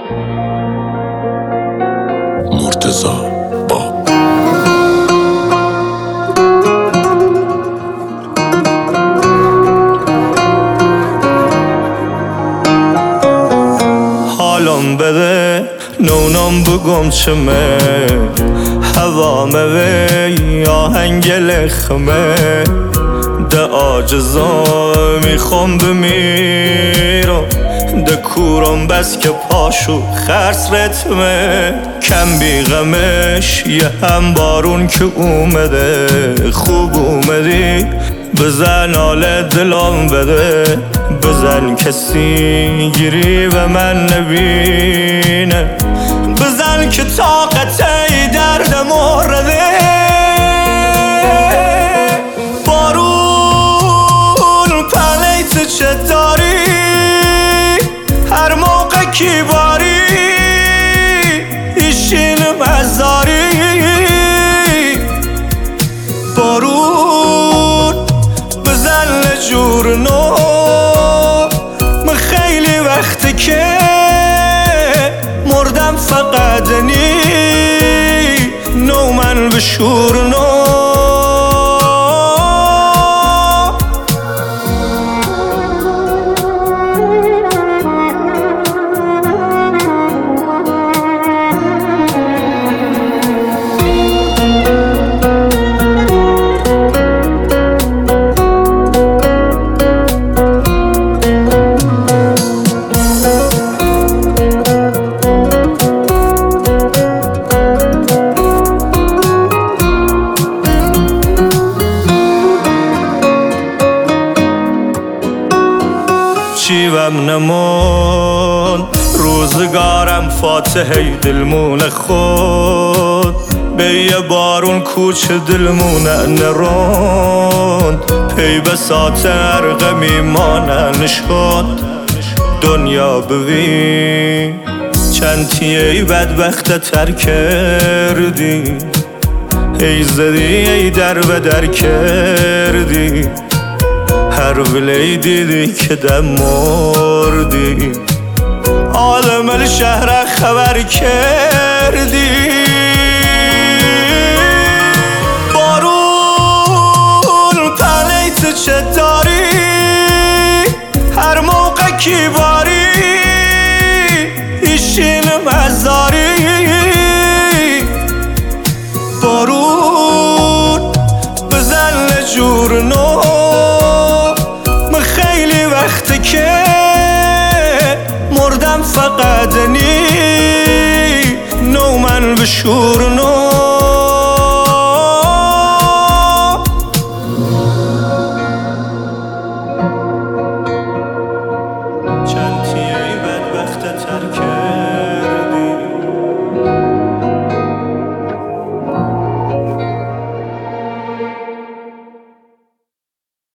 مرتضی باب. حالم بده نونم بگم چمه هوامه وی آهنگ لخمه ده آجزا میخوام بمیرم ده کورم بس که پاشو خرس رتمه کم بیغمش یه هم بارون که اومده خوب اومدی بزن آل دلم بده بزن کسی گیری و من نبینه بزن که طاقت ای درد مورده بارون پلیت چه داری هر موقع کی باری ایشین مزاری بارون بزن لجور نو من خیلی وقته که مردم فقط نو من به شور نو چیوم نمون روزگارم فاتحه دلمون خود به یه بارون کوچ دلمون نروند پی بسات ارغمی مانن شد دنیا ببین چند تیه بدبخت تر کردی ای زدی ای در به در کردی هر ولی دیدی که دم مردی عالم شهر خبر کردی بارون پلیت چه داری هر موقع کی باری ایشین مزاری بارون بزن لجور نو وقتی که مردم فقط نو من به شور نو